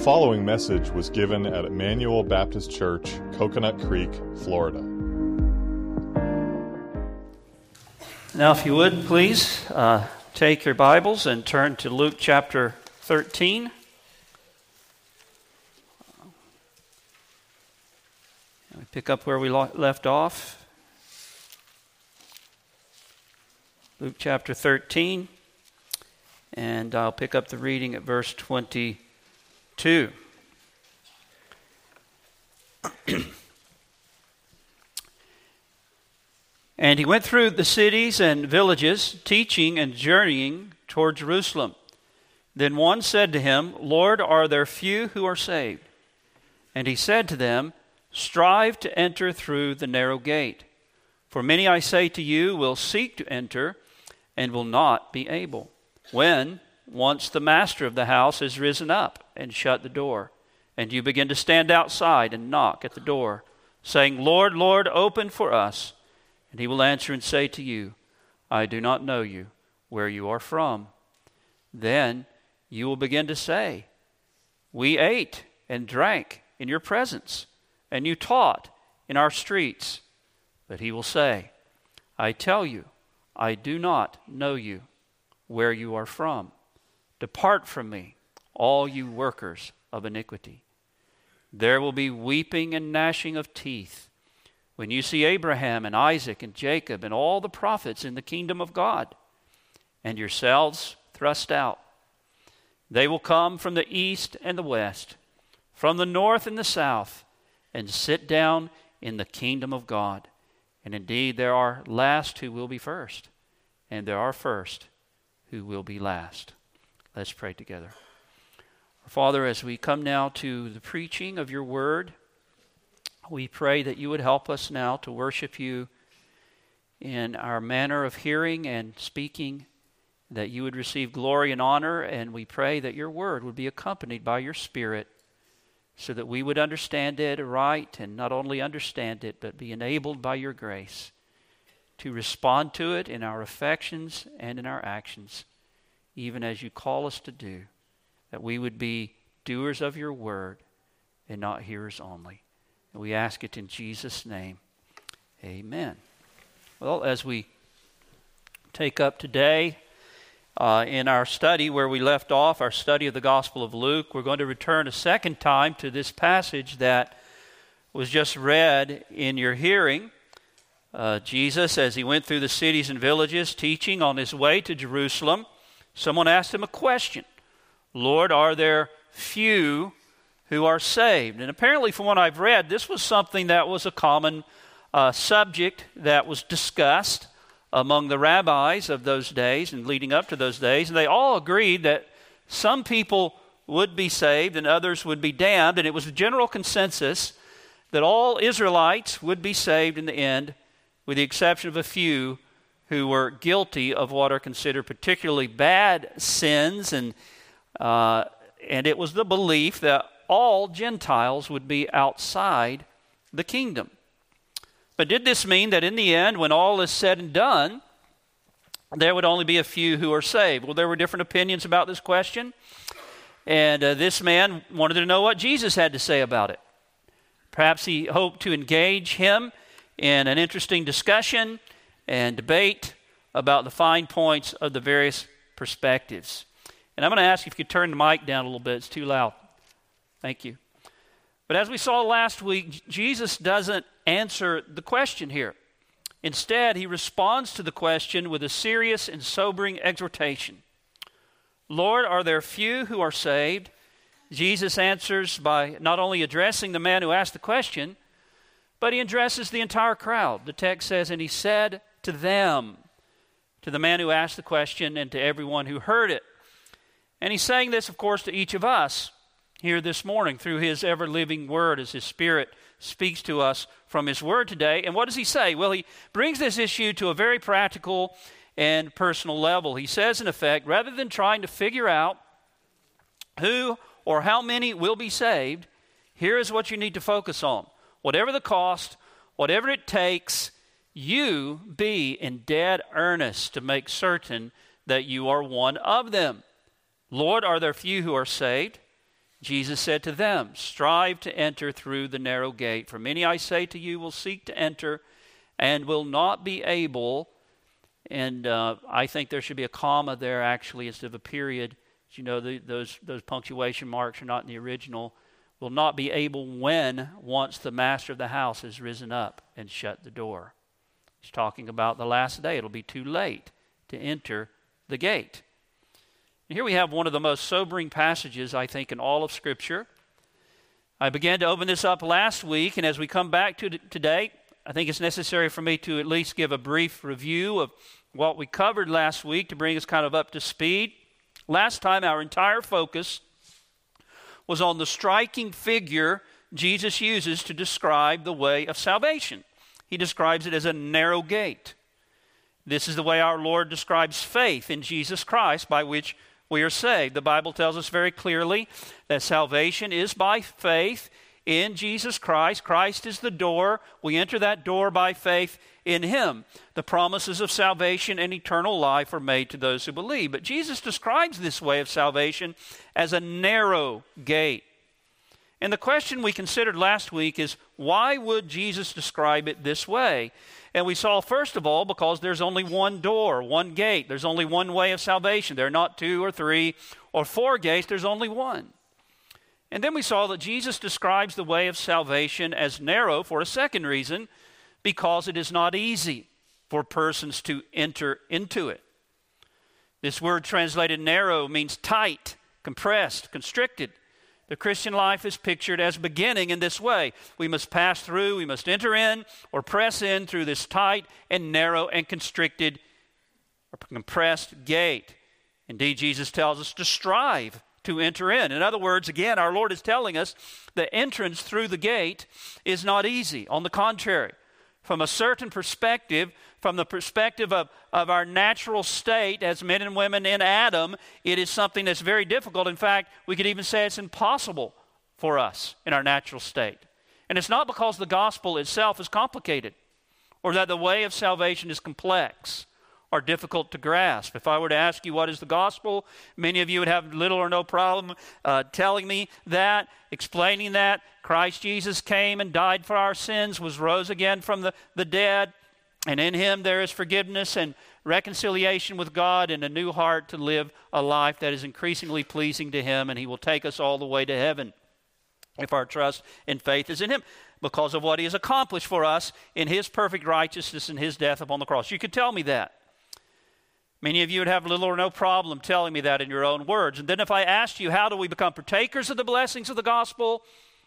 following message was given at Emmanuel Baptist Church, Coconut Creek, Florida. Now, if you would, please take your Bibles and turn to Luke chapter 13. We pick up where we left off. Luke chapter 13, and I'll pick up the reading at verse 22. And he went through the cities and villages, teaching and journeying toward Jerusalem. Then one said to him, Lord, are there few who are saved? And he said to them, strive to enter through the narrow gate. For many, I say to you, will seek to enter and will not be able. When once the master of the house has risen up and shut the door, and you begin to stand outside and knock at the door, saying, Lord, Lord, open for us. And he will answer and say to you, I do not know you, where you are from. Then you will begin to say, we ate and drank in your presence, and you taught in our streets. But he will say, I tell you, I do not know you, where you are from. Depart from me, all you workers of iniquity. There will be weeping and gnashing of teeth when you see Abraham and Isaac and Jacob and all the prophets in the kingdom of God, and yourselves thrust out. They will come from the east and the west, from the north and the south, and sit down in the kingdom of God. And indeed there are last who will be first, and there are first who will be last. Let's pray together. Father, as we come now to the preaching of your word, we pray that you would help us now to worship you in our manner of hearing and speaking, that you would receive glory and honor, and we pray that your word would be accompanied by your Spirit so that we would understand it right, and not only understand it, but be enabled by your grace to respond to it in our affections and in our actions, even as you call us to do, that we would be doers of your word and not hearers only. And we ask it in Jesus' name. Amen. Well, as we take up today in our study where we left off, our study of the Gospel of Luke, we're going to return a second time to this passage that was just read in your hearing. Jesus, as he went through the cities and villages teaching on his way to Jerusalem, someone asked him a question. Lord, are there few who are saved? And apparently from what I've read, this was something that was a common subject that was discussed among the rabbis of those days and leading up to those days. And they all agreed that some people would be saved and others would be damned. And it was a general consensus that all Israelites would be saved in the end, with the exception of a few who were guilty of what are considered particularly bad sins. And it was the belief that all Gentiles would be outside the kingdom. But did this mean that in the end, when all is said and done, there would only be a few who are saved? Well, there were different opinions about this question. And this man wanted to know what Jesus had to say about it. Perhaps he hoped to engage him in an interesting discussion and debate about the fine points of the various perspectives. And I'm going to ask you if you could turn the mic down a little bit. It's too loud. Thank you. But as we saw last week, Jesus doesn't answer the question here. Instead, he responds to the question with a serious and sobering exhortation. Lord, are there few who are saved? Jesus answers by not only addressing the man who asked the question, but he addresses the entire crowd. The text says, and he said to them, to the man who asked the question and to everyone who heard it. And he's saying this, of course, to each of us here this morning through his ever-living word as his Spirit speaks to us from his word today. And what does he say? Well, he brings this issue to a very practical and personal level. He says, in effect, rather than trying to figure out who or how many will be saved, here is what you need to focus on. Whatever the cost, whatever it takes, you be in dead earnest to make certain that you are one of them. Lord, are there few who are saved? Jesus said to them, strive to enter through the narrow gate. For many, I say to you, will seek to enter and will not be able. And I think there should be a comma there actually instead of a period. As you know, those punctuation marks are not in the original. Will not be able when once the master of the house has risen up and shut the door. He's talking about the last day. It'll be too late to enter the gate. And here we have one of the most sobering passages, I think, in all of Scripture. I began to open this up last week, and as we come back to today, I think it's necessary for me to at least give a brief review of what we covered last week to bring us kind of up to speed. Last time, our entire focus was on the striking figure Jesus uses to describe the way of salvation. He describes it as a narrow gate. This is the way our Lord describes faith in Jesus Christ, by which we are saved. The Bible tells us very clearly that salvation is by faith in Jesus Christ. Christ is the door. We enter that door by faith in Him. The promises of salvation and eternal life are made to those who believe. But Jesus describes this way of salvation as a narrow gate. And the question we considered last week is, why would Jesus describe it this way? And we saw, first of all, because there's only one door, one gate. There's only one way of salvation. There are not 2 or 3 or 4 gates. There's only one. And then we saw that Jesus describes the way of salvation as narrow for a second reason, because it is not easy for persons to enter into it. This word translated narrow means tight, compressed, constricted. The Christian life is pictured as beginning in this way. We must pass through, we must enter in or press in through this tight and narrow and constricted or compressed gate. Indeed, Jesus tells us to strive to enter in. In other words, again, our Lord is telling us the entrance through the gate is not easy. On the contrary, from a certain perspective, from the perspective of our natural state as men and women in Adam, it is something that's very difficult. In fact, we could even say it's impossible for us in our natural state. And it's not because the gospel itself is complicated or that the way of salvation is complex or difficult to grasp. If I were to ask you what is the gospel, many of you would have little or no problem telling me that, explaining that. Christ Jesus came and died for our sins, was rose again from the dead, and in Him there is forgiveness and reconciliation with God and a new heart to live a life that is increasingly pleasing to Him, and He will take us all the way to heaven if our trust and faith is in Him because of what He has accomplished for us in His perfect righteousness and His death upon the cross. You could tell me that. Many of you would have little or no problem telling me that in your own words. And then if I asked you, how do we become partakers of the blessings of the gospel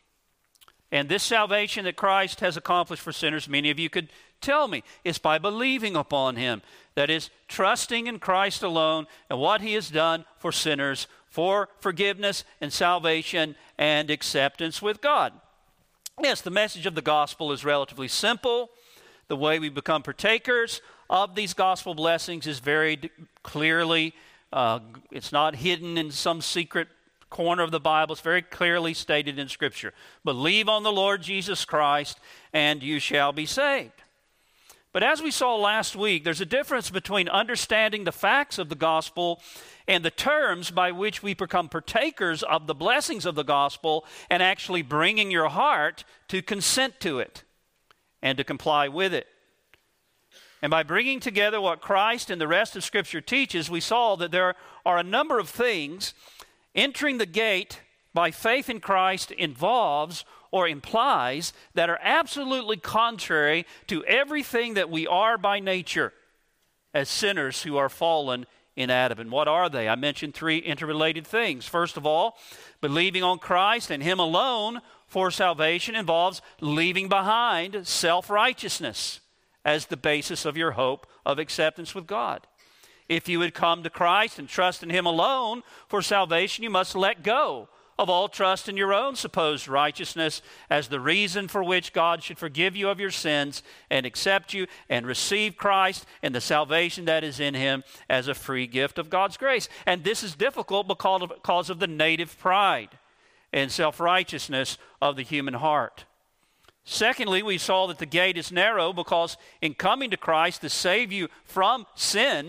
and this salvation that Christ has accomplished for sinners, many of you could tell me it's by believing upon Him. That is, trusting in Christ alone and what He has done for sinners, for forgiveness and salvation and acceptance with God. Yes, the message of the gospel is relatively simple. The way we become partakers of these gospel blessings is very clearly, it's not hidden in some secret corner of the Bible. It's very clearly stated in Scripture. Believe on the Lord Jesus Christ and you shall be saved. But as we saw last week, there's a difference between understanding the facts of the gospel and the terms by which we become partakers of the blessings of the gospel and actually bringing your heart to consent to it and to comply with it. And by bringing together what Christ and the rest of Scripture teaches, we saw that there are a number of things entering the gate by faith in Christ involves or implies that are absolutely contrary to everything that we are by nature as sinners who are fallen in Adam. And what are they? I mentioned 3 interrelated things. First of all, believing on Christ and Him alone for salvation involves leaving behind self-righteousness as the basis of your hope of acceptance with God. If you would come to Christ and trust in Him alone for salvation, you must let go of all trust in your own supposed righteousness as the reason for which God should forgive you of your sins and accept you and receive Christ and the salvation that is in Him as a free gift of God's grace. And this is difficult because of the native pride and self-righteousness of the human heart. Secondly, we saw that the gate is narrow because in coming to Christ to save you from sin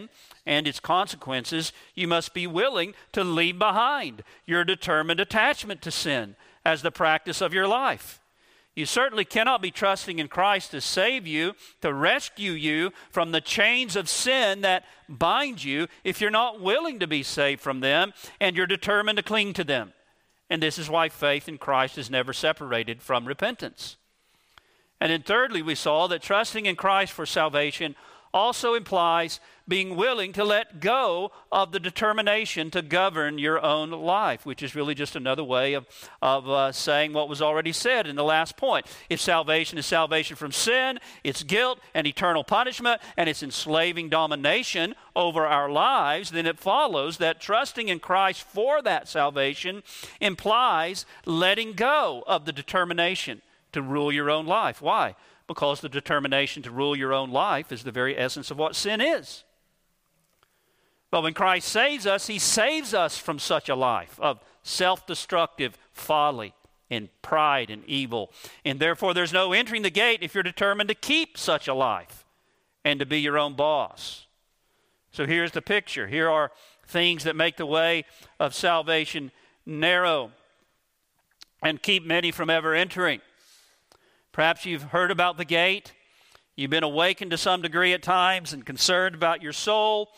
and its consequences, you must be willing to leave behind your determined attachment to sin as the practice of your life. You certainly cannot be trusting in Christ to save you, to rescue you from the chains of sin that bind you, if you're not willing to be saved from them and you're determined to cling to them. And this is why faith in Christ is never separated from repentance. And then thirdly, we saw that trusting in Christ for salvation also implies being willing to let go of the determination to govern your own life, which is really just another way of saying what was already said in the last point. If salvation is salvation from sin, it's guilt and eternal punishment, and it's enslaving domination over our lives, then it follows that trusting in Christ for that salvation implies letting go of the determination to rule your own life. Why? Because the determination to rule your own life is the very essence of what sin is. But when Christ saves us, he saves us from such a life of self-destructive folly and pride and evil. And therefore, there's no entering the gate if you're determined to keep such a life and to be your own boss. So here's the picture. Here are things that make the way of salvation narrow and keep many from ever entering. Perhaps you've heard about the gate. You've been awakened to some degree at times and concerned about your soul.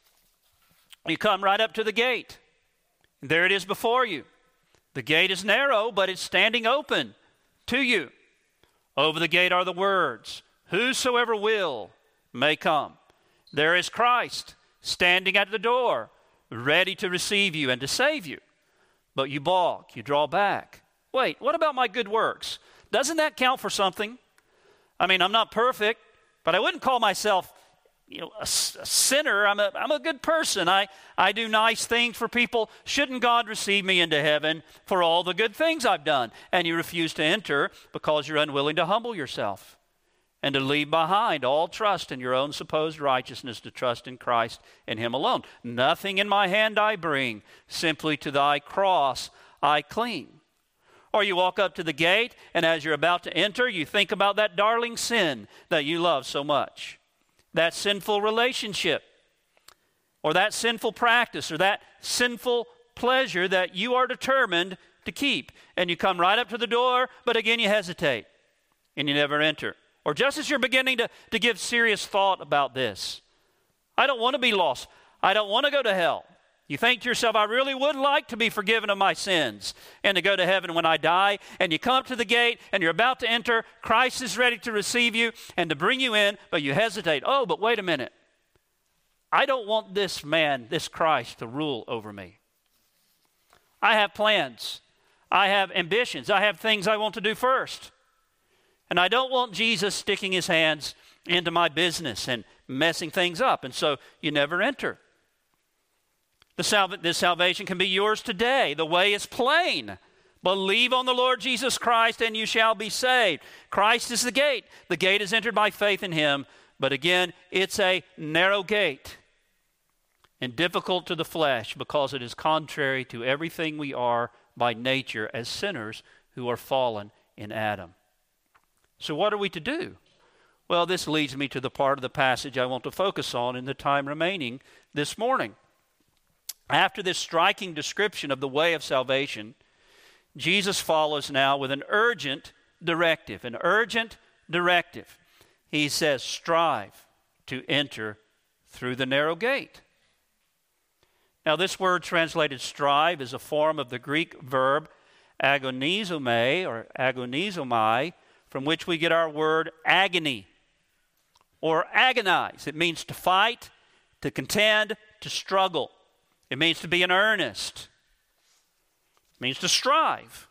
You come right up to the gate. There it is before you. The gate is narrow, but it's standing open to you. Over the gate are the words, "Whosoever will may come." There is Christ standing at the door, ready to receive you and to save you. But you balk, you draw back. Wait, what about my good works? Doesn't that count for something? I mean, I'm not perfect, but I wouldn't call myself, a sinner. I'm a good person. I do nice things for people. Shouldn't God receive me into heaven for all the good things I've done? And you refuse to enter because you're unwilling to humble yourself and to leave behind all trust in your own supposed righteousness, to trust in Christ and him alone. Nothing in my hand I bring, simply to thy cross I cling. Or you walk up to the gate, and as you're about to enter, you think about that darling sin that you love so much, that sinful relationship, or that sinful practice, or that sinful pleasure that you are determined to keep. And you come right up to the door, but again you hesitate, and you never enter. Or just as you're beginning to give serious thought about this, I don't want to be lost. I don't want to go to hell. You think to yourself, I really would like to be forgiven of my sins and to go to heaven when I die. And you come up to the gate and you're about to enter. Christ is ready to receive you and to bring you in, but you hesitate. Oh, but wait a minute. I don't want this man, this Christ, to rule over me. I have plans. I have ambitions. I have things I want to do first. And I don't want Jesus sticking his hands into my business and messing things up. And so you never enter. This salvation can be yours today. The way is plain. Believe on the Lord Jesus Christ and you shall be saved. Christ is the gate. The gate is entered by faith in him. But again, it's a narrow gate and difficult to the flesh because it is contrary to everything we are by nature as sinners who are fallen in Adam. So what are we to do? Well, this leads me to the part of the passage I want to focus on in the time remaining this morning. After this striking description of the way of salvation, Jesus follows now with an urgent directive. He says, strive to enter through the narrow gate. Now, this word translated strive is a form of the Greek verb agonizomai or agonizomai, from which we get our word agony or agonize. It means to fight, to contend, to struggle. It means to be in earnest. It means to strive.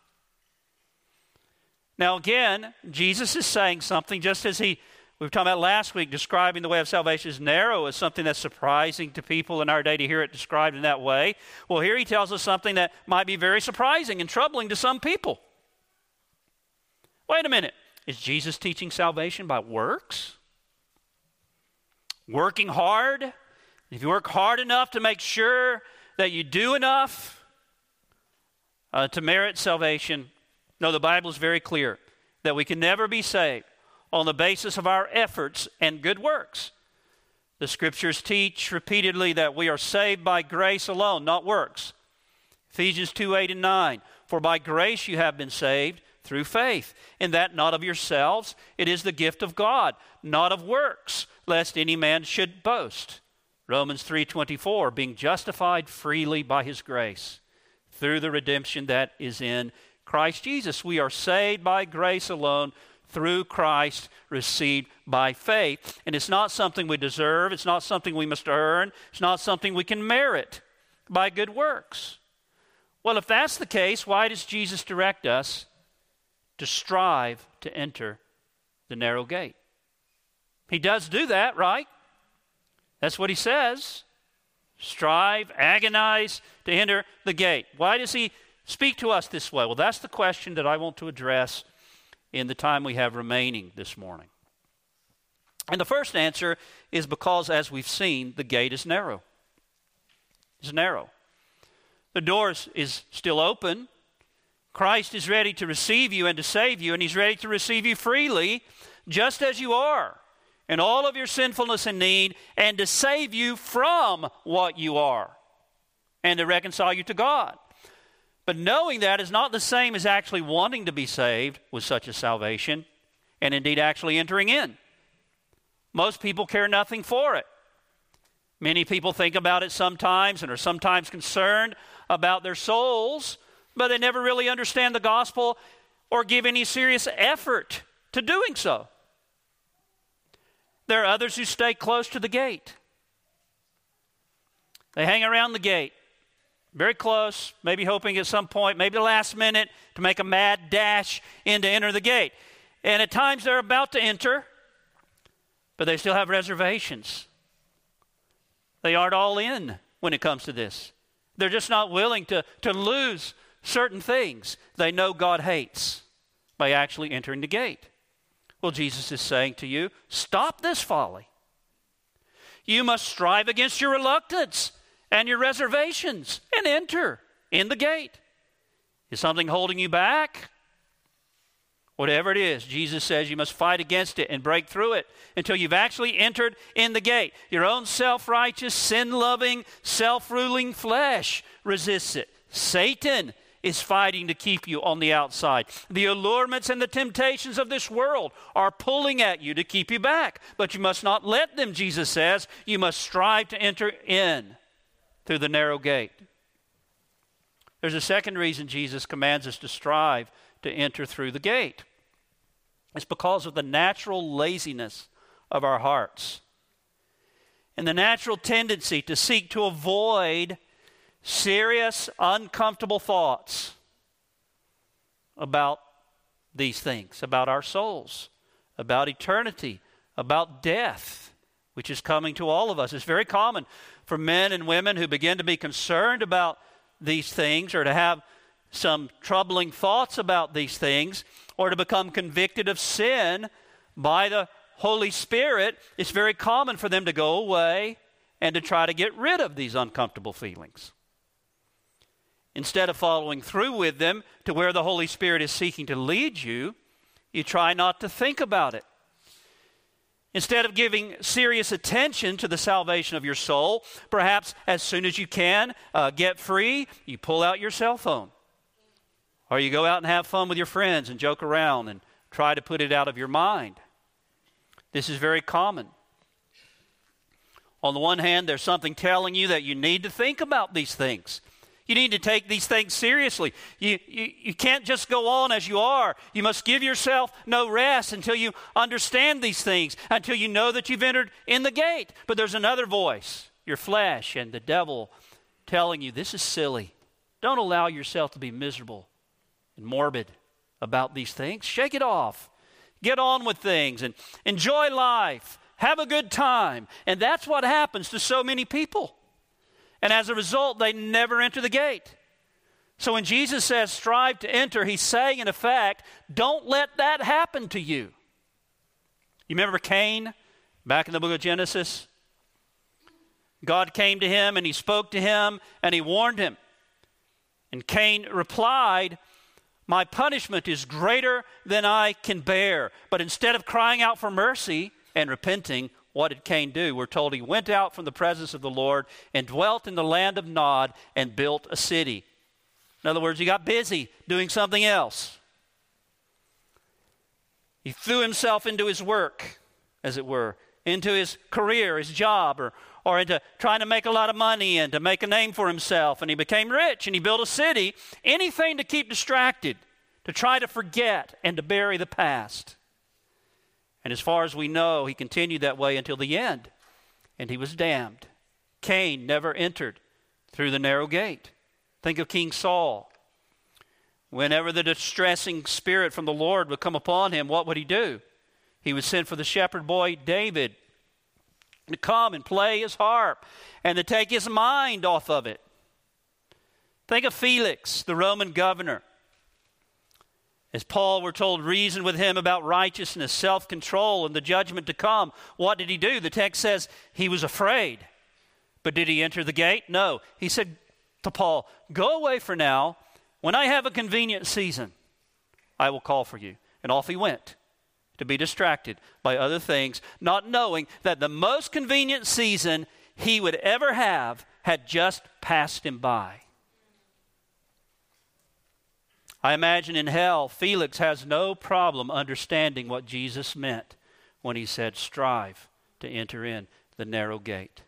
Now again, Jesus is saying something just as we were talking about last week, describing the way of salvation as narrow as something that's surprising to people in our day to hear it described in that way. Well, here he tells us something that might be very surprising and troubling to some people. Wait a minute. Is Jesus teaching salvation by works? Working hard? If you work hard enough to make sure that you do enough to merit salvation, no, the Bible is very clear that we can never be saved on the basis of our efforts and good works. The Scriptures teach repeatedly that we are saved by grace alone, not works. Ephesians 2:8 and 9. For by grace you have been saved through faith, and that not of yourselves, it is the gift of God, not of works, lest any man should boast. Romans 3:24, being justified freely by his grace, through the redemption that is in Christ Jesus. We are saved by grace alone, through Christ, received by faith. And it's not something we deserve. It's not something we must earn. It's not something we can merit by good works. Well, if that's the case, why does Jesus direct us to strive to enter the narrow gate? He does do that, right? That's what he says. Strive, agonize to enter the gate. Why does he speak to us this way? Well, that's the question that I want to address in the time we have remaining this morning. And the first answer is because, as we've seen, the gate is narrow. It's narrow. The door is still open. Christ is ready to receive you and to save you, and he's ready to receive you freely, just as you are, in all of your sinfulness and need, and to save you from what you are, and to reconcile you to God. But knowing that is not the same as actually wanting to be saved with such a salvation, and indeed actually entering in. Most people care nothing for it. Many people think about it sometimes and are sometimes concerned about their souls, but they never really understand the gospel or give any serious effort to doing so. There are others who stay close to the gate. They hang around the gate, very close, maybe hoping at some point, maybe the last minute, to make a mad dash in to enter the gate. And at times they're about to enter, but they still have reservations. They aren't all in when it comes to this. They're just not willing to lose certain things they know God hates by actually entering the gate. Well, Jesus is saying to you, stop this folly. You must strive against your reluctance and your reservations and enter in the gate. Is something holding you back? Whatever it is, Jesus says you must fight against it and break through it until you've actually entered in the gate. Your own self-righteous, sin-loving, self-ruling flesh resists it. Satan is fighting to keep you on the outside. The allurements and the temptations of this world are pulling at you to keep you back. But you must not let them, Jesus says. You must strive to enter in through the narrow gate. There's a second reason Jesus commands us to strive to enter through the gate. It's because of the natural laziness of our hearts and the natural tendency to seek to avoid serious, uncomfortable thoughts about these things, about our souls, about eternity, about death, which is coming to all of us. It's very common for men and women who begin to be concerned about these things or to have some troubling thoughts about these things or to become convicted of sin by the Holy Spirit. It's very common for them to go away and to try to get rid of these uncomfortable feelings. Instead of following through with them to where the Holy Spirit is seeking to lead you, you try not to think about it. Instead of giving serious attention to the salvation of your soul, perhaps as soon as you can get free, you pull out your cell phone. Or you go out and have fun with your friends and joke around and try to put it out of your mind. This is very common. On the one hand, there's something telling you that you need to think about these things. You need to take these things seriously. You can't just go on as you are. You must give yourself no rest until you understand these things, until you know that you've entered in the gate. But there's another voice, your flesh and the devil, telling you this is silly. Don't allow yourself to be miserable and morbid about these things. Shake it off. Get on with things and enjoy life. Have a good time. And that's what happens to so many people. And as a result, they never enter the gate. So when Jesus says strive to enter, he's saying in effect, don't let that happen to you. You remember Cain back in the book of Genesis? God came to him and he spoke to him and he warned him. And Cain replied, my punishment is greater than I can bear. But instead of crying out for mercy and repenting, what did Cain do? We're told he went out from the presence of the Lord and dwelt in the land of Nod and built a city. In other words, he got busy doing something else. He threw himself into his work, as it were, into his career, his job, or into trying to make a lot of money and to make a name for himself. And he became rich and he built a city, anything to keep distracted, to try to forget and to bury the past. And as far as we know, he continued that way until the end, and he was damned. Cain never entered through the narrow gate. Think of King Saul. Whenever the distressing spirit from the Lord would come upon him, what would he do? He would send for the shepherd boy David to come and play his harp and to take his mind off of it. Think of Felix, the Roman governor. As Paul, we're told, reasoned with him about righteousness, self-control, and the judgment to come. What did he do? The text says he was afraid. But did he enter the gate? No. He said to Paul, go away for now. When I have a convenient season, I will call for you. And off he went to be distracted by other things, not knowing that the most convenient season he would ever have had just passed him by. I imagine in hell, Felix has no problem understanding what Jesus meant when he said, strive to enter in the narrow gate.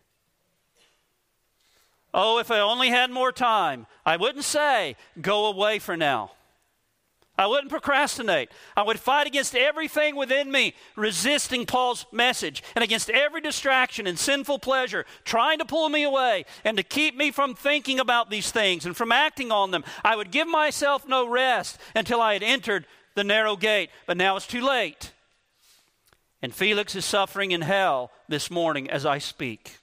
Oh, if I only had more time, I wouldn't say, go away for now. I wouldn't procrastinate. I would fight against everything within me, resisting Paul's message, and against every distraction and sinful pleasure, trying to pull me away and to keep me from thinking about these things and from acting on them. I would give myself no rest until I had entered the narrow gate. But now it's too late. And Felix is suffering in hell this morning as I speak.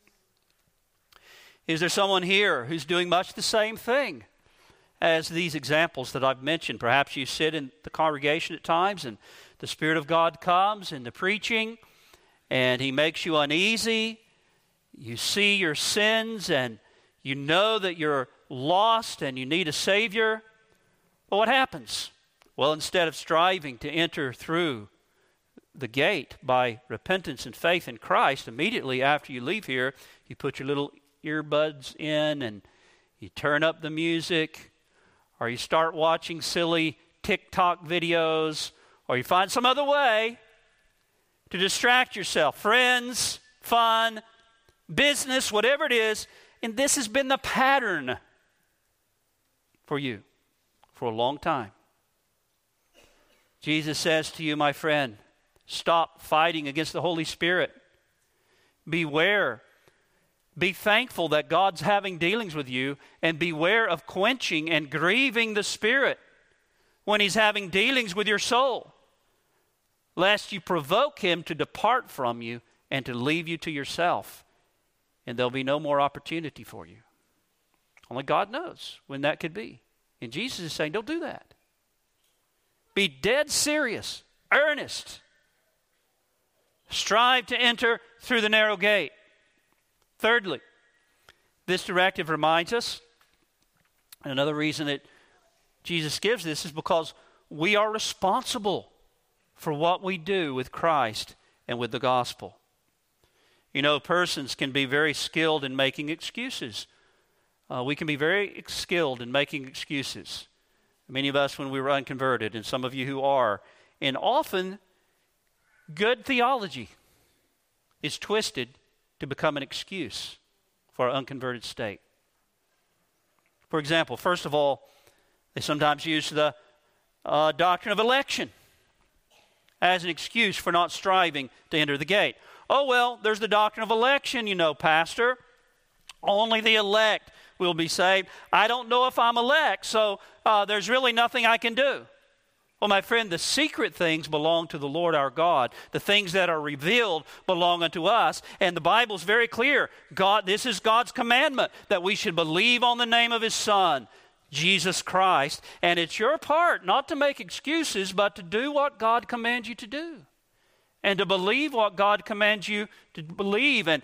Is there someone here who's doing much the same thing as these examples that I've mentioned? Perhaps you sit in the congregation at times and the Spirit of God comes in the preaching and He makes you uneasy. You see your sins and you know that you're lost and you need a Savior. But what happens? Well, instead of striving to enter through the gate by repentance and faith in Christ, immediately after you leave here, you put your little earbuds in and you turn up the music, or you start watching silly TikTok videos, or you find some other way to distract yourself. Friends, fun, business, whatever it is. And this has been the pattern for you for a long time. Jesus says to you, my friend, stop fighting against the Holy Spirit. Beware. Be thankful that God's having dealings with you, and beware of quenching and grieving the Spirit when He's having dealings with your soul, lest you provoke Him to depart from you and to leave you to yourself, and there'll be no more opportunity for you. Only God knows when that could be. And Jesus is saying, don't do that. Be dead serious, earnest. Strive to enter through the narrow gate. Thirdly, this directive reminds us, and another reason that Jesus gives this is because we are responsible for what we do with Christ and with the gospel. You know, persons can be very skilled in making excuses. We can be very skilled in making excuses. Many of us when we were unconverted, and some of you who are, and often good theology is twisted to become an excuse for our unconverted state. For example, first of all, they sometimes use the doctrine of election as an excuse for not striving to enter the gate. Oh, well, there's the doctrine of election, you know, Pastor. Only the elect will be saved. I don't know if I'm elect, so there's really nothing I can do. Well, my friend, the secret things belong to the Lord our God. The things that are revealed belong unto us. And the Bible's very clear. This is God's commandment, that we should believe on the name of His Son, Jesus Christ. And it's your part not to make excuses, but to do what God commands you to do. And to believe what God commands you to believe. And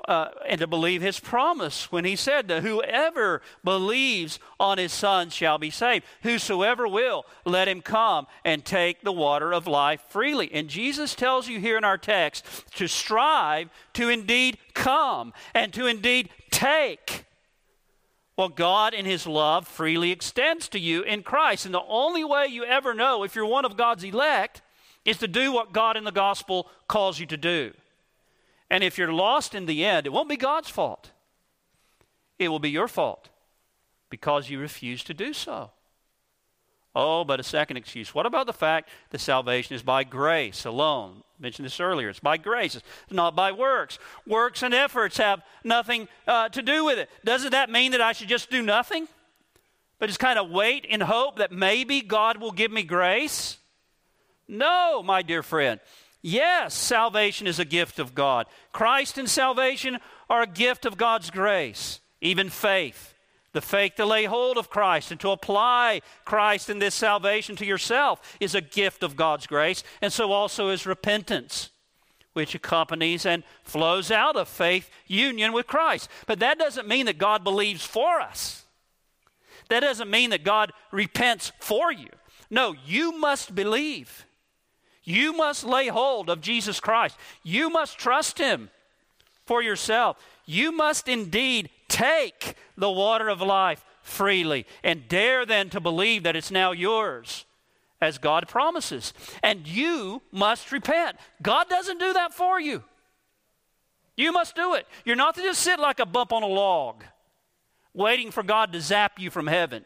and to believe his promise when he said that whoever believes on his Son shall be saved. Whosoever will, let him come and take the water of life freely. And Jesus tells you here in our text to strive to indeed come and to indeed take what God in his love freely extends to you in Christ. And the only way you ever know if you're one of God's elect is to do what God in the gospel calls you to do. And if you're lost in the end, it won't be God's fault. It will be your fault because you refuse to do so. Oh, but a second excuse. What about the fact that salvation is by grace alone? I mentioned this earlier. It's by grace. It's not by works. Works and efforts have nothing to do with it. Doesn't that mean that I should just do nothing? But just kind of wait in hope that maybe God will give me grace? No, my dear friend. Yes, salvation is a gift of God. Christ and salvation are a gift of God's grace. Even faith. The faith to lay hold of Christ and to apply Christ in this salvation to yourself is a gift of God's grace. And so also is repentance, which accompanies and flows out of faith union with Christ. But that doesn't mean that God believes for us. That doesn't mean that God repents for you. No, you must believe. You must lay hold of Jesus Christ. You must trust him for yourself. You must indeed take the water of life freely and dare then to believe that it's now yours as God promises. And you must repent. God doesn't do that for you. You must do it. You're not to just sit like a bump on a log waiting for God to zap you from heaven.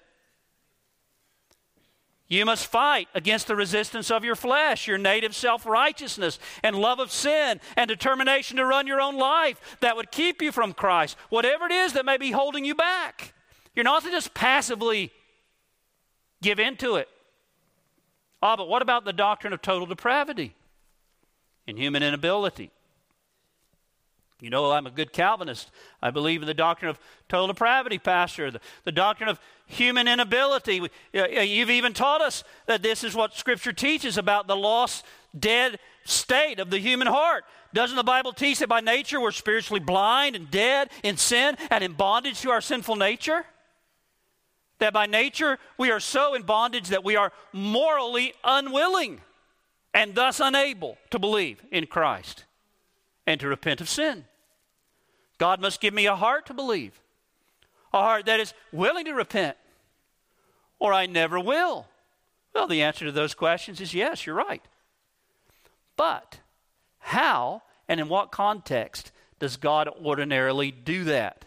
You must fight against the resistance of your flesh, your native self-righteousness and love of sin and determination to run your own life that would keep you from Christ. Whatever it is that may be holding you back. You're not to just passively give in to it. Oh, but what about the doctrine of total depravity and human inability? You know, I'm a good Calvinist. I believe in the doctrine of total depravity, Pastor, the doctrine of human inability. You've even taught us that this is what Scripture teaches about the lost, dead state of the human heart. Doesn't the Bible teach that by nature we're spiritually blind and dead in sin and in bondage to our sinful nature? That by nature we are so in bondage that we are morally unwilling and thus unable to believe in Christ and to repent of sin. God must give me a heart to believe, a heart that is willing to repent, or I never will. Well, the answer to those questions is yes, you're right. But how and in what context does God ordinarily do that?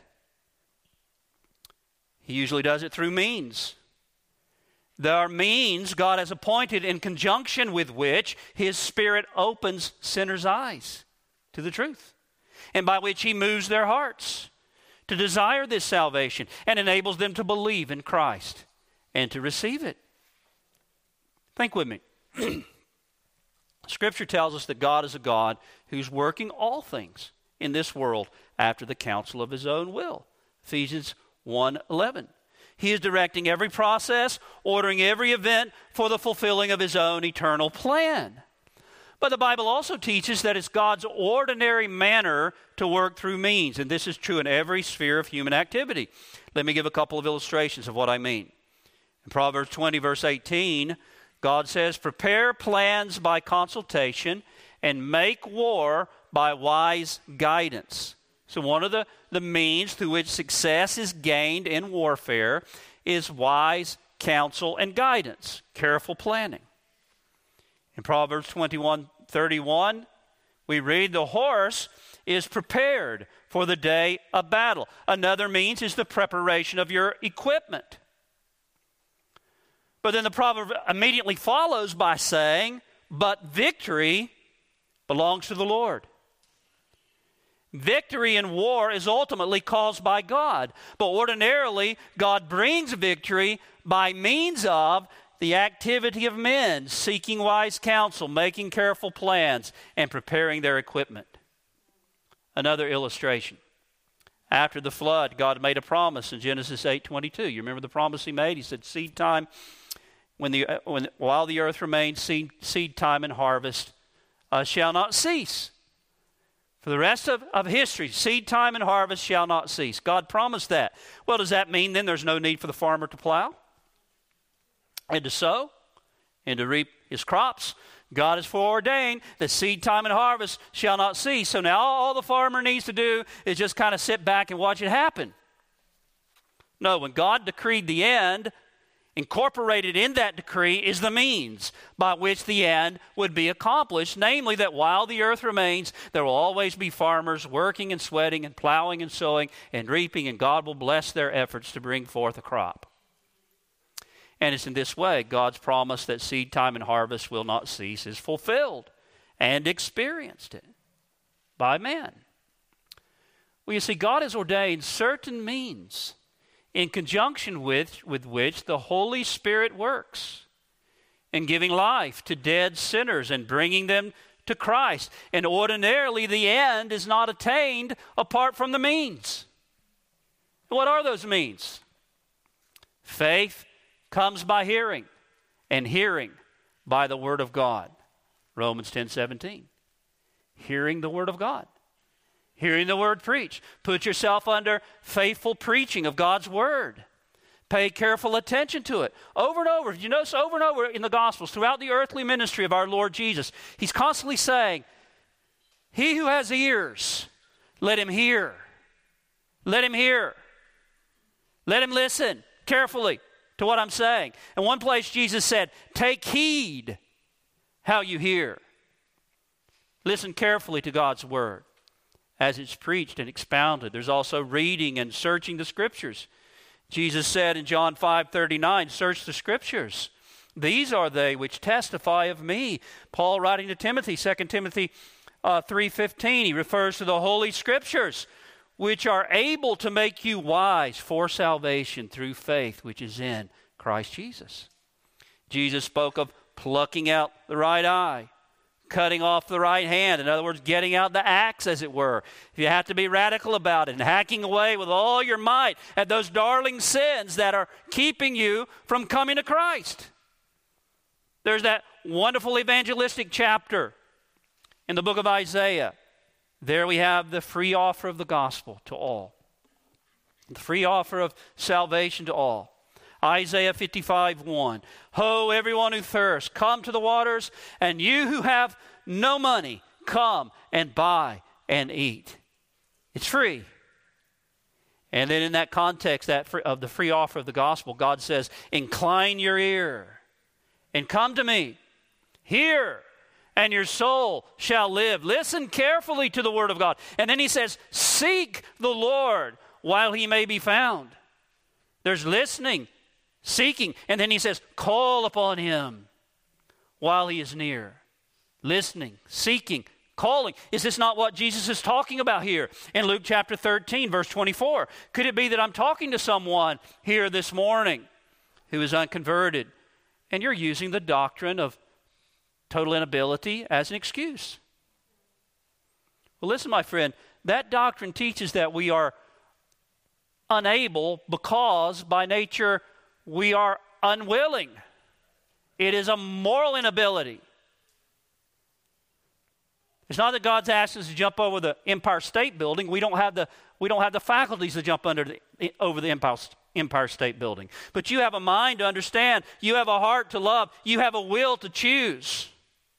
He usually does it through means. There are means God has appointed in conjunction with which his Spirit opens sinners' eyes to the truth, and by which he moves their hearts to desire this salvation and enables them to believe in Christ and to receive it. Think with me. Scripture tells us that God is a God who's working all things in this world after the counsel of his own will. Ephesians 1:11. He is directing every process, ordering every event for the fulfilling of his own eternal plan. But the Bible also teaches that it's God's ordinary manner to work through means, and this is true in every sphere of human activity. Let me give a couple of illustrations of what I mean. In Proverbs 20, verse 18, God says, "Prepare plans by consultation and make war by wise guidance." So one of the means through which success is gained in warfare is wise counsel and guidance, careful planning. In Proverbs 21:31, we read, "The horse is prepared for the day of battle." Another means is the preparation of your equipment. But then the proverb immediately follows by saying, "But victory belongs to the Lord." Victory in war is ultimately caused by God, but ordinarily God brings victory by means of the activity of men seeking wise counsel, making careful plans, and preparing their equipment. Another illustration. After the flood, God made a promise in Genesis 8:22. You remember the promise he made? He said, "Seed time, while the earth remains, seed time and harvest shall not cease." For the rest of history, seed time and harvest shall not cease. God promised that. Well, does that mean then there's no need for the farmer to plow and to sow and to reap his crops? God has foreordained that seed time and harvest shall not cease. So now all the farmer needs to do is just kind of sit back and watch it happen. No, when God decreed the end, incorporated in that decree is the means by which the end would be accomplished, namely that while the earth remains, there will always be farmers working and sweating and plowing and sowing and reaping, and God will bless their efforts to bring forth a crop. And it's in this way God's promise that seed time and harvest will not cease is fulfilled and experienced by men. Well, you see, God has ordained certain means in conjunction with which the Holy Spirit works in giving life to dead sinners and bringing them to Christ. And ordinarily the end is not attained apart from the means. What are those means? Faith comes by hearing, and hearing by the Word of God. Romans 10:17. Hearing the Word of God. Hearing the Word preached. Put yourself under faithful preaching of God's Word. Pay careful attention to it. Over and over. You notice over and over in the Gospels, throughout the earthly ministry of our Lord Jesus, He's constantly saying, he who has ears, let him hear. Let him hear. Let him listen carefully to what I'm saying. In one place, Jesus said, take heed how you hear. Listen carefully to God's Word as it's preached and expounded. There's also reading and searching the Scriptures. Jesus said in John 5:39, search the Scriptures. These are they which testify of me. Paul writing to Timothy, 2 Timothy 3:15, he refers to the Holy Scriptures, which are able to make you wise for salvation through faith which is in Christ Jesus. Jesus spoke of plucking out the right eye, cutting off the right hand. In other words, getting out the axe, as it were. If you have to be radical about it and hacking away with all your might at those darling sins that are keeping you from coming to Christ. There's that wonderful evangelistic chapter in the book of Isaiah. There we have the free offer of the gospel to all. The free offer of salvation to all. Isaiah 55:1. Ho, everyone who thirsts, come to the waters, and you who have no money, come and buy and eat. It's free. And then in that context of the free offer of the gospel, God says, incline your ear and come to me. Hear, and your soul shall live. Listen carefully to the word of God. And then he says, seek the Lord while he may be found. There's listening, seeking, and then he says, call upon him while he is near. Listening, seeking, calling. Is this not what Jesus is talking about here in Luke chapter 13, verse 24? Could it be that I'm talking to someone here this morning who is unconverted, and you're using the doctrine of total inability as an excuse? Well, listen, my friend, that doctrine teaches that we are unable because by nature we are unwilling. It is a moral inability. It's not that God's asked us to jump over the Empire State Building. We don't have the faculties to jump over the Empire State Building. But you have a mind to understand. You have a heart to love. You have a will to choose.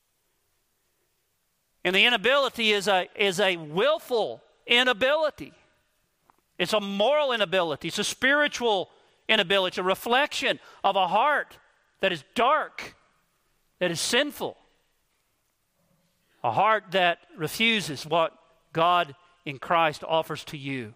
And the inability is a willful inability. It's a moral inability. It's a spiritual inability. It's a reflection of a heart that is dark, that is sinful. A heart that refuses what God in Christ offers to you.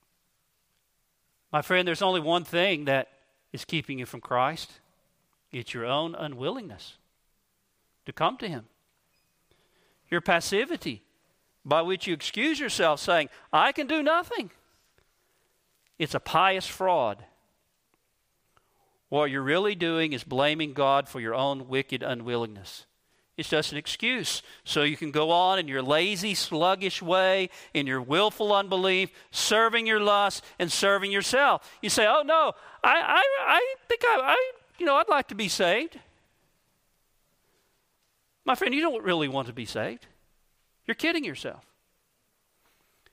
My friend, there's only one thing that is keeping you from Christ. It's your own unwillingness to come to him. Your passivity by which you excuse yourself saying, I can do nothing. It's a pious fraud. What you're really doing is blaming God for your own wicked unwillingness. It's just an excuse. So you can go on in your lazy, sluggish way, in your willful unbelief, serving your lust and serving yourself. You say, oh no, I think I'd like to be saved. My friend, you don't really want to be saved. You're kidding yourself.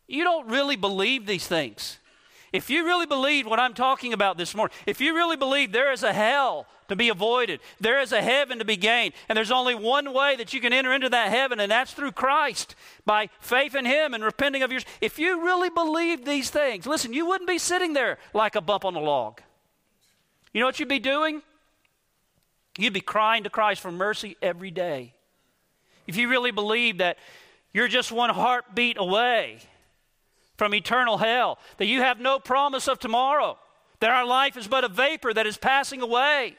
You don't really believe these things. If you really believe what I'm talking about this morning, if you really believe there is a hell to be avoided, there is a heaven to be gained, and there's only one way that you can enter into that heaven, and that's through Christ, by faith in Him and repenting of your... If you really believe these things, listen, you wouldn't be sitting there like a bump on a log. You know what you'd be doing? You'd be crying to Christ for mercy every day. If you really believe that you're just one heartbeat away from eternal hell, that you have no promise of tomorrow, that our life is but a vapor that is passing away.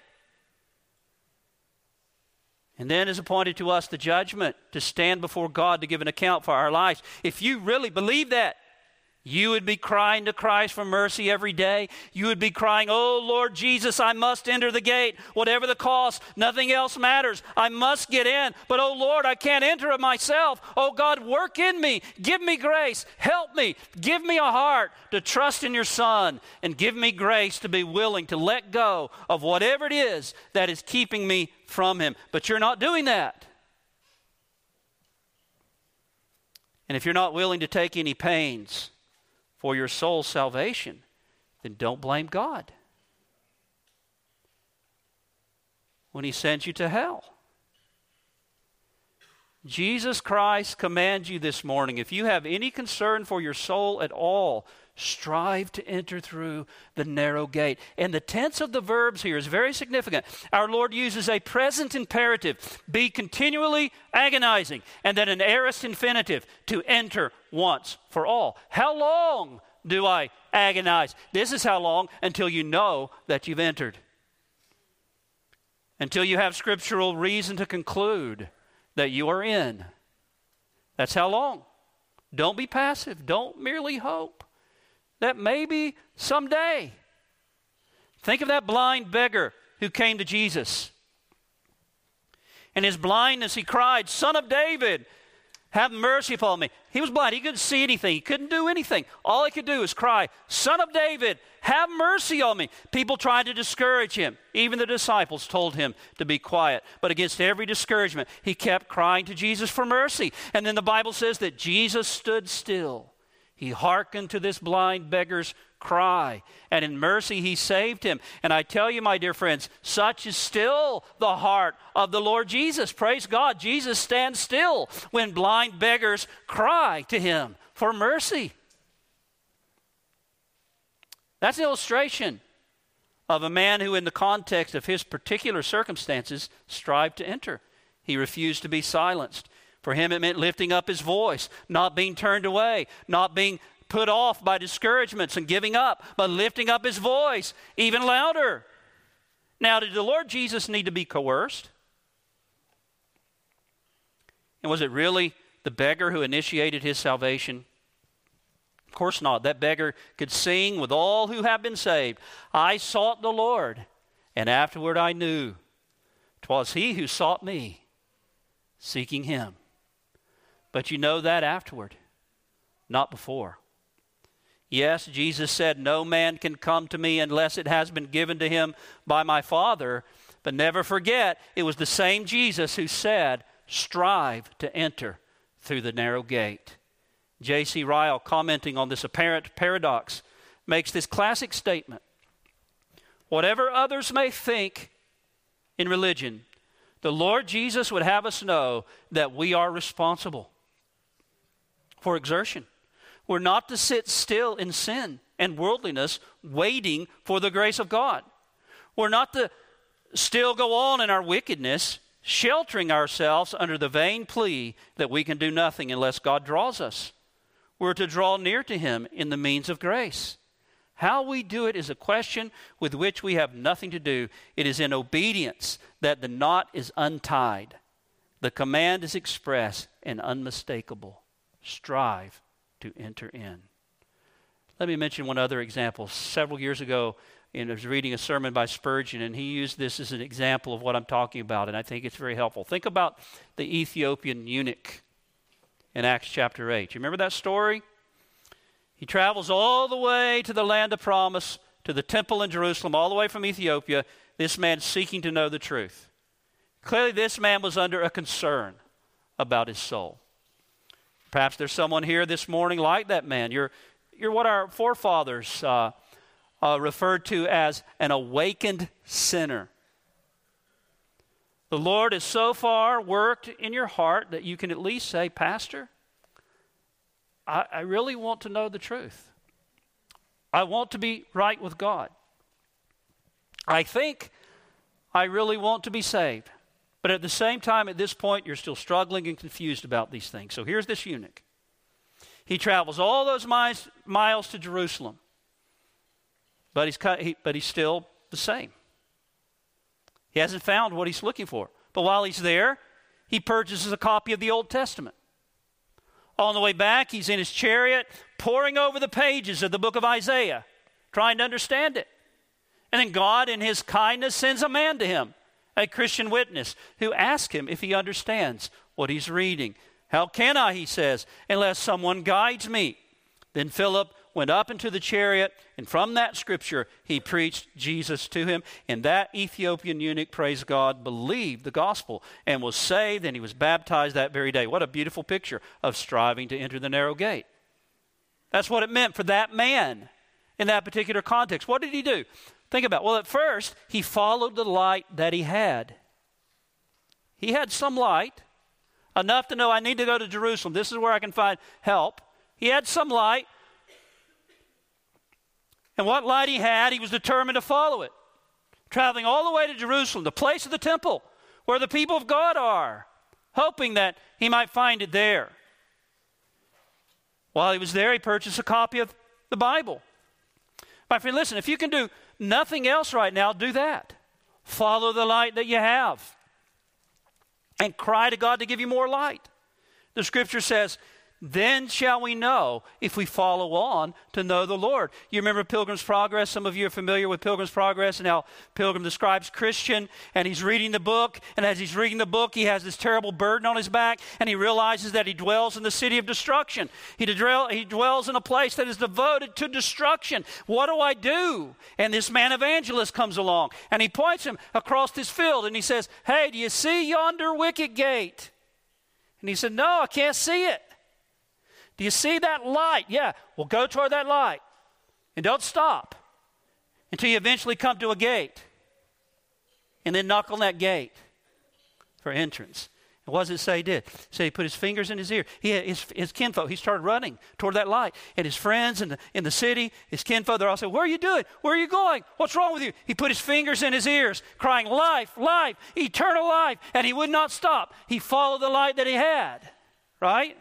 And then is appointed to us the judgment to stand before God to give an account for our lives. If you really believe that, you would be crying to Christ for mercy every day. You would be crying, oh Lord Jesus, I must enter the gate. Whatever the cost, nothing else matters. I must get in. But oh Lord, I can't enter it myself. Oh God, work in me. Give me grace. Help me. Give me a heart to trust in your Son. And give me grace to be willing to let go of whatever it is that is keeping me from Him. But you're not doing that. And if you're not willing to take any pains for your soul's salvation, then don't blame God when He sends you to hell. Jesus Christ commands you this morning, if you have any concern for your soul at all, strive to enter through the narrow gate. And the tense of the verbs here is very significant. Our Lord uses a present imperative, be continually agonizing, and then an aorist infinitive, to enter once for all. How long do I agonize? This is how long, until you know that you've entered. Until you have scriptural reason to conclude that you are in. That's how long. Don't be passive. Don't merely hope that maybe someday. Think of that blind beggar who came to Jesus. In his blindness he cried, Son of David, have mercy upon me. He was blind. He couldn't see anything. He couldn't do anything. All he could do is cry, Son of David, have mercy on me. People tried to discourage him. Even the disciples told him to be quiet. But against every discouragement, he kept crying to Jesus for mercy. And then the Bible says that Jesus stood still. He hearkened to this blind beggar's cry, and in mercy he saved him. And I tell you, my dear friends, such is still the heart of the Lord Jesus. Praise God, Jesus stands still when blind beggars cry to Him for mercy. That's an illustration of a man who, in the context of his particular circumstances, strived to enter. He refused to be silenced. For him, it meant lifting up his voice, not being turned away, not being put off by discouragements and giving up, but lifting up his voice even louder. Now, did the Lord Jesus need to be coerced? And was it really the beggar who initiated his salvation? Of course not. That beggar could sing with all who have been saved. I sought the Lord, and afterward I knew 'twas He who sought me, seeking Him. But you know that afterward, not before. Yes, Jesus said, no man can come to me unless it has been given to him by my Father. But never forget, it was the same Jesus who said, strive to enter through the narrow gate. J.C. Ryle, commenting on this apparent paradox, makes this classic statement. Whatever others may think in religion, the Lord Jesus would have us know that we are responsible for exertion. We're not to sit still in sin and worldliness, waiting for the grace of God. We're not to still go on in our wickedness, sheltering ourselves under the vain plea that we can do nothing unless God draws us. We're to draw near to Him in the means of grace. How we do it is a question with which we have nothing to do. It is in obedience that the knot is untied. The command is express and unmistakable. Strive to enter in. Let me mention one other example. Several years ago, I was reading a sermon by Spurgeon, and he used this as an example of what I'm talking about, and I think it's very helpful. Think about the Ethiopian eunuch in Acts chapter 8. You remember that story? He travels all the way to the land of promise, to the temple in Jerusalem, all the way from Ethiopia, this man seeking to know the truth. Clearly, this man was under a concern about his soul. Perhaps there's someone here this morning like that man. You're what our forefathers referred to as an awakened sinner. The Lord has so far worked in your heart that you can at least say, Pastor, I really want to know the truth. I want to be right with God. I think I really want to be saved. But at the same time, at this point, you're still struggling and confused about these things. So here's this eunuch. He travels all those miles to Jerusalem. But he's still the same. He hasn't found what he's looking for. But while he's there, he purchases a copy of the Old Testament. On the way back, he's in his chariot, poring over the pages of the book of Isaiah, trying to understand it. And then God, in his kindness, sends a man to him, a Christian witness, who asks him if he understands what he's reading. How can I, he says, unless someone guides me? Then Philip went up into the chariot, and from that scripture he preached Jesus to him. And that Ethiopian eunuch, praise God, believed the gospel and was saved, and he was baptized that very day. What a beautiful picture of striving to enter the narrow gate. That's what it meant for that man in that particular context. What did he do? Think about it. Well, at first, he followed the light that he had. He had some light, enough to know I need to go to Jerusalem. This is where I can find help. He had some light. And what light he had, he was determined to follow it. Traveling all the way to Jerusalem, the place of the temple, where the people of God are, hoping that he might find it there. While he was there, he purchased a copy of the Bible. My friend, listen, if you can do nothing else right now, do that. Follow the light that you have. And cry to God to give you more light. The scripture says, then shall we know if we follow on to know the Lord. You remember Pilgrim's Progress? Some of you are familiar with Pilgrim's Progress and how Pilgrim describes Christian, and he's reading the book, and as he's reading the book, he has this terrible burden on his back, and he realizes that he dwells in the city of destruction. He dwells in a place that is devoted to destruction. What do I do? And this man evangelist comes along, and he points him across this field, and he says, hey, do you see yonder wicket gate? And he said, no, I can't see it. Do you see that light? Yeah, well, go toward that light. And don't stop until you eventually come to a gate. And then knock on that gate for entrance. And what does it say he did? It said he put his fingers in his ear. His kinfolk, he started running toward that light. And his friends in the city, his kinfolk, they're all saying, where are you doing? Where are you going? What's wrong with you? He put his fingers in his ears, crying, life, life, eternal life. And he would not stop. He followed the light that he had. Right?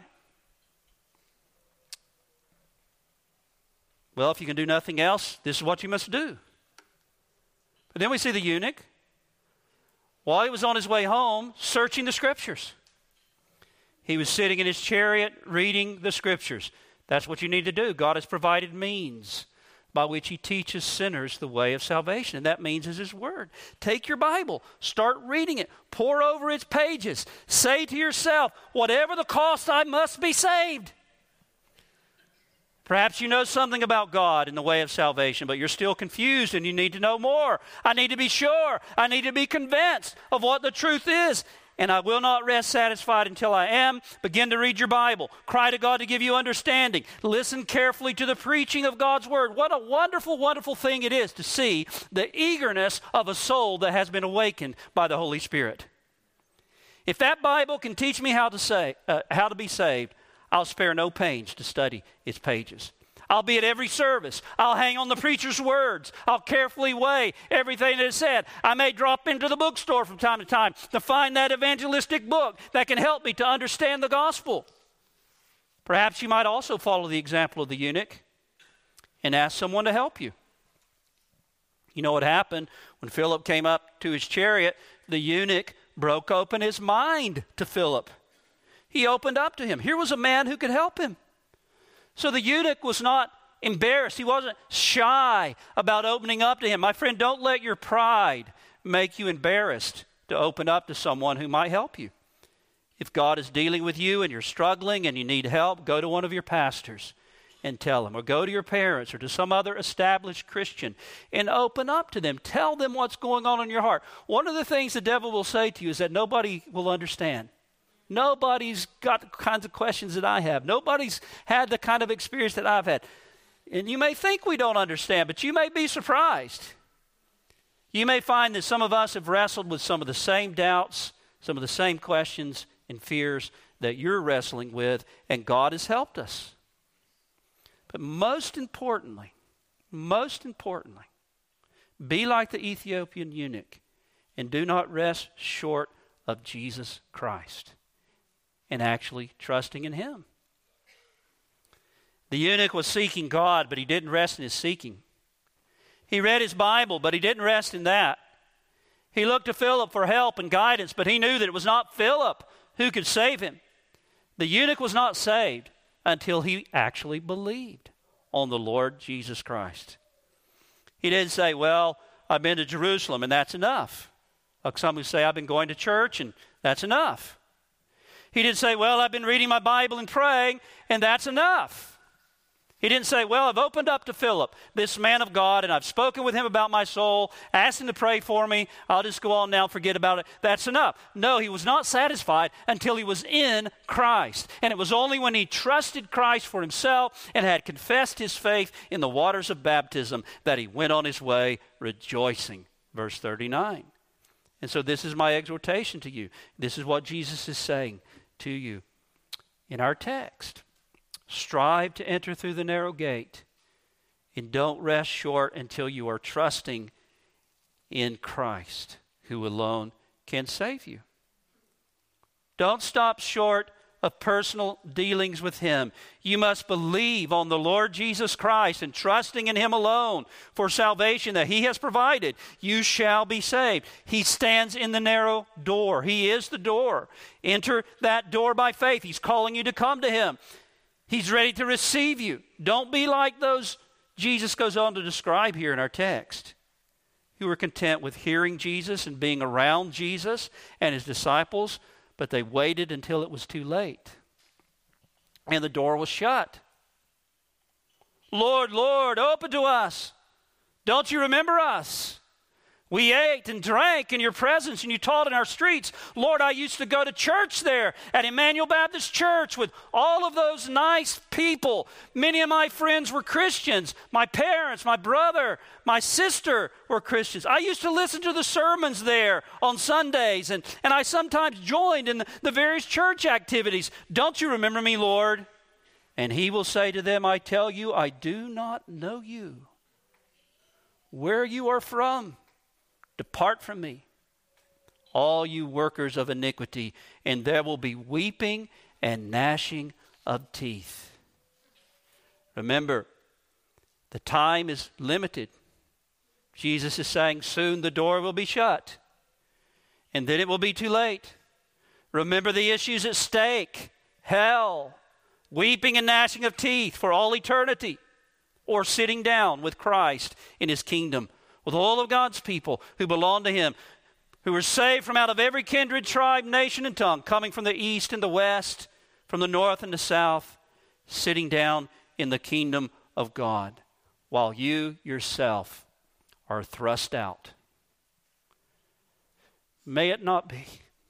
Well, if you can do nothing else, this is what you must do. But then we see the eunuch, while he was on his way home, searching the scriptures. He was sitting in his chariot reading the scriptures. That's what you need to do. God has provided means by which he teaches sinners the way of salvation. And that means is his word. Take your Bible, start reading it, pore over its pages. Say to yourself, whatever the cost, I must be saved. Perhaps you know something about God in the way of salvation, but you're still confused and you need to know more. I need to be sure. I need to be convinced of what the truth is. And I will not rest satisfied until I am. Begin to read your Bible. Cry to God to give you understanding. Listen carefully to the preaching of God's word. What a wonderful, wonderful thing it is to see the eagerness of a soul that has been awakened by the Holy Spirit. If that Bible can teach me how to be saved, I'll spare no pains to study its pages. I'll be at every service. I'll hang on the preacher's words. I'll carefully weigh everything that is said. I may drop into the bookstore from time to time to find that evangelistic book that can help me to understand the gospel. Perhaps you might also follow the example of the eunuch and ask someone to help you. You know what happened when Philip came up to his chariot? The eunuch broke open his mind to Philip. He opened up to him. Here was a man who could help him. So the eunuch was not embarrassed. He wasn't shy about opening up to him. My friend, don't let your pride make you embarrassed to open up to someone who might help you. If God is dealing with you and you're struggling and you need help, go to one of your pastors and tell them. Or go to your parents or to some other established Christian and open up to them. Tell them what's going on in your heart. One of the things the devil will say to you is that nobody will understand. Nobody's got the kinds of questions that I have. Nobody's had the kind of experience that I've had. And you may think we don't understand, but you may be surprised. You may find that some of us have wrestled with some of the same doubts, some of the same questions and fears that you're wrestling with, and God has helped us. But most importantly, be like the Ethiopian eunuch and do not rest short of Jesus Christ and actually trusting in Him. The eunuch was seeking God, but he didn't rest in his seeking. He read his Bible, but he didn't rest in that. He looked to Philip for help and guidance, but he knew that it was not Philip who could save him. The eunuch was not saved until he actually believed on the Lord Jesus Christ. He didn't say, well, I've been to Jerusalem and that's enough. Like some who say, I've been going to church and that's enough. He didn't say, well, I've been reading my Bible and praying and that's enough. He didn't say, well, I've opened up to Philip, this man of God, and I've spoken with him about my soul, asked him to pray for me. I'll just go on now and forget about it. That's enough. No, he was not satisfied until he was in Christ. And it was only when he trusted Christ for himself and had confessed his faith in the waters of baptism that he went on his way rejoicing. Verse 39. And so this is my exhortation to you. This is what Jesus is saying to you in our text. Strive to enter through the narrow gate, and don't rest short until you are trusting in Christ, who alone can save you. Don't stop short of personal dealings with Him. You must believe on the Lord Jesus Christ and trusting in Him alone for salvation that He has provided. You shall be saved. He stands in the narrow door. He is the door. Enter that door by faith. He's calling you to come to Him. He's ready to receive you. Don't be like those Jesus goes on to describe here in our text, who were content with hearing Jesus and being around Jesus and His disciples, but they waited until it was too late. And the door was shut. Lord, Lord, open to us. Don't you remember us? We ate and drank in your presence and you taught in our streets. Lord, I used to go to church there at Emmanuel Baptist Church with all of those nice people. Many of my friends were Christians. My parents, my brother, my sister were Christians. I used to listen to the sermons there on Sundays and I sometimes joined in the various church activities. Don't you remember me, Lord? And He will say to them, I tell you, I do not know you. Where you are from, depart from me, all you workers of iniquity, and there will be weeping and gnashing of teeth. Remember, the time is limited. Jesus is saying soon the door will be shut, and then it will be too late. Remember the issues at stake: hell, weeping and gnashing of teeth for all eternity, or sitting down with Christ in His kingdom, with all of God's people who belong to Him, who are saved from out of every kindred, tribe, nation, and tongue, coming from the east and the west, from the north and the south, sitting down in the kingdom of God, while you yourself are thrust out. May it not be.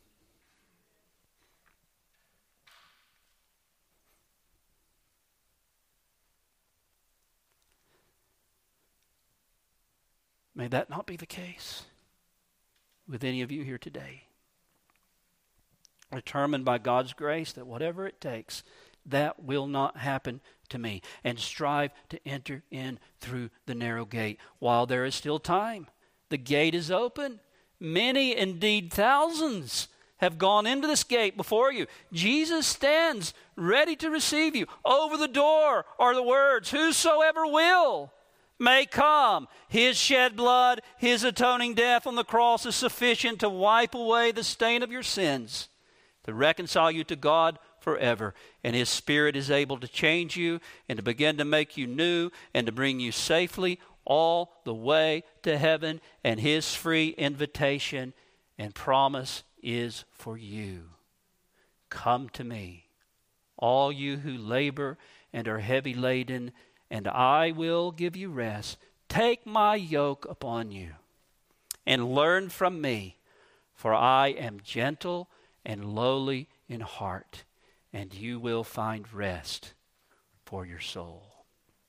May that not be the case with any of you here today. Determined by God's grace that whatever it takes, that will not happen to me. And strive to enter in through the narrow gate while there is still time. The gate is open. Many, indeed thousands, have gone into this gate before you. Jesus stands ready to receive you. Over the door are the words, whosoever will may come. His shed blood, His atoning death on the cross is sufficient to wipe away the stain of your sins, to reconcile you to God forever. And His Spirit is able to change you and to begin to make you new and to bring you safely all the way to heaven. And His free invitation and promise is for you. Come to me, all you who labor and are heavy laden, and I will give you rest. Take my yoke upon you and learn from me, for I am gentle and lowly in heart, and you will find rest for your soul.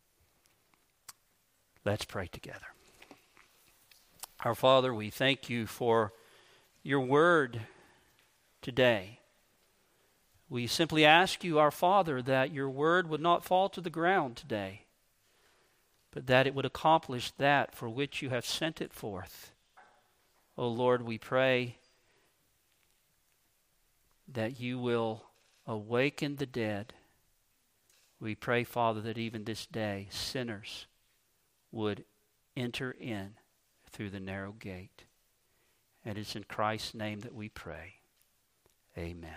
Let's pray together. Our Father, we thank you for your word today. We simply ask you, our Father, that your word would not fall to the ground today, but that it would accomplish that for which you have sent it forth. O Lord, we pray that you will awaken the dead. We pray, Father, that even this day sinners would enter in through the narrow gate. And it's in Christ's name that we pray. Amen.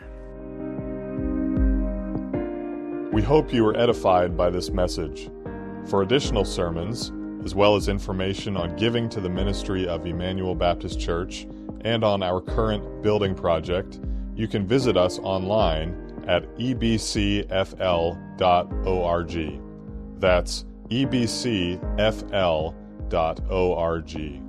We hope you were edified by this message. For additional sermons, as well as information on giving to the ministry of Emmanuel Baptist Church and on our current building project, you can visit us online at ebcfl.org. That's ebcfl.org.